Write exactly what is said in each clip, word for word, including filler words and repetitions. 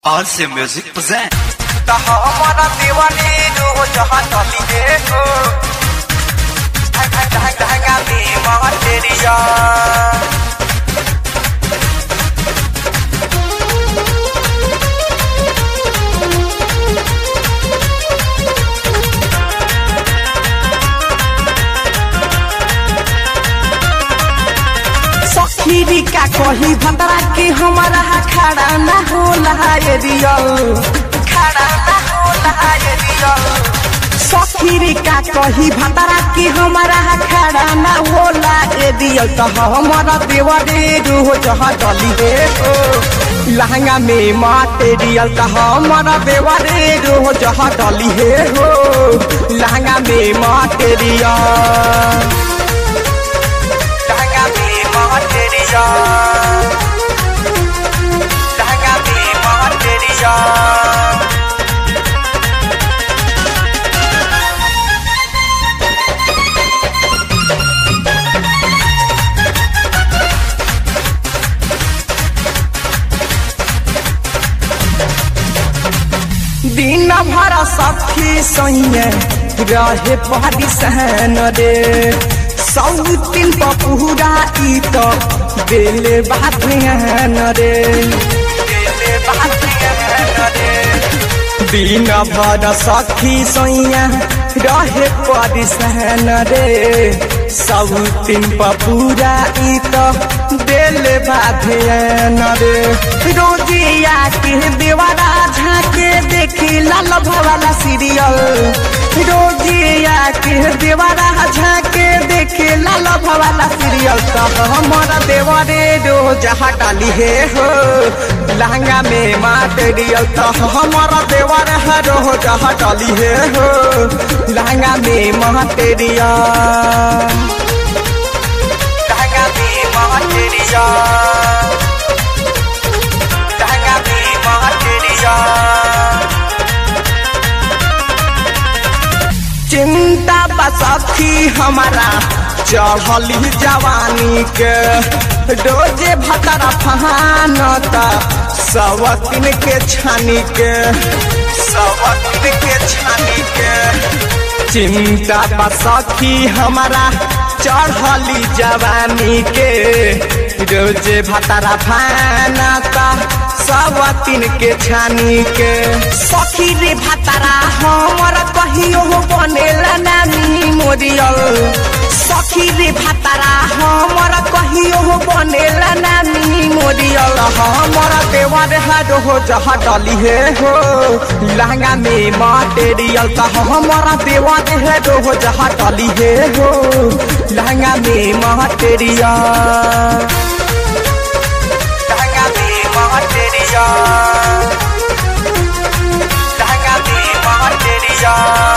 आरसे music present हमारा दीवानी जो जहाँ चली देखो ढंगा में तेरिया सखीरी का कही भतरा के हमारा खड़ा ना होला ये रियल खड़ा ना होला ये रियल सखीरी का कही भतरा के हमारा खड़ा ना होला ये रियल तो हमारा देवरे रो जहाँ चली देखो लहंगा में मटेरियल तो हमारा देवरे रो जहाँ चली है हो लहंगा में मटेरियल तेरिया ढंगा में तेरिया दिन भर सखी सैया रहे पहाड़ी सहन रे सौतिन पपूरा ई तो बेले बाधियन रे बेले बाधियन रे दिन भर सखी सैया रहे पहाड़ी सहन रे सौतिन पपूरा ई तो बेले बाधियन रे रोजिया के देवारा झाके देखी लाल भवाला सीरियल रोजिया के देवारा झाके देखे लाल भवाला सीरियल तब हमारा देवरे रोज हटाली है हो लहंगा में मटेरियल तो हमारा देवर है रोज हटाली है हो लहंगा में मटेरियल लहंगा में मटेरियल लहंगा में मटेरियल चिंता बसखी हमारा चढ़ली जवानी के रोजे भतरा फहानता सवतिन के छानी के सवतिन के छानी के चिंता बसखी हमारा चढ़ली जवानी के रोजे भतरा फहानता सवतिन के छानी के सखी रे भतरा हमारा कहियो बनेला नानी मोरियल सखी रे भतरा हमारा कहियो बनेला नानी मोरियल हमारा देवर है हो जहाँ डली है हो लहंगा में मटेरियल तो हमारा देवर है हो जहाँ डली है हो लहंगा में मटेरियल लहंगा में मटेरियल लहंगा में मटेरियल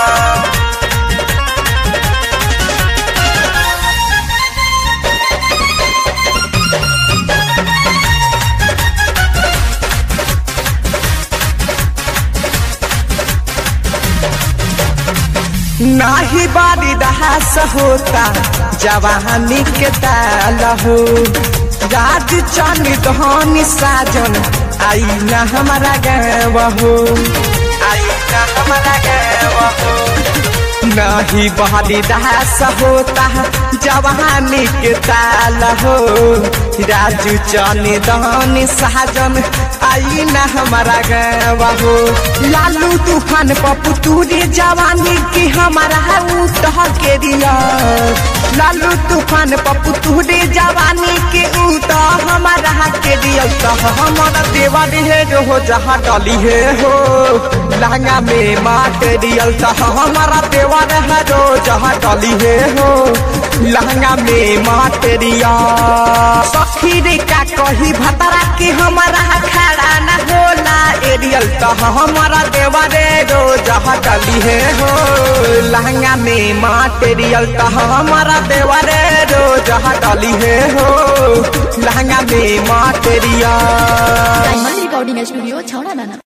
नाही बारी दहास होता जवानी के ताल हो राज चन धनी साजन आई न हमारा गाँव हो आई न हमारा गाँव हो नहीं बारी दहास होता जवानी के ताल हो राजू चन धनी साजन आई न हमारा गाँव हो लालू तूफान पप्पू तूरी जवानी की हमारा उतह के दिया लालू तूफान पप्पू तूरी जवानी के उतह हमारा के दिया तो हमारा देवर है जो जहाँ डली है हो लहंगा में मटेरियल तो हमारा देवर है जो जहाँ डली है हो लहंगा में मटेरियल सखी रे का कही भतरा के हमारा खड़ा न होला एरियल तो हमारा देवरे रो जहाँ डली है हो लहंगा में मटेरियल तो हमारा देवरे रो जहाँ डली है हो लहंगा में मटेरियल रिकॉर्डिंग स्टूडियो छौड़ा दाना।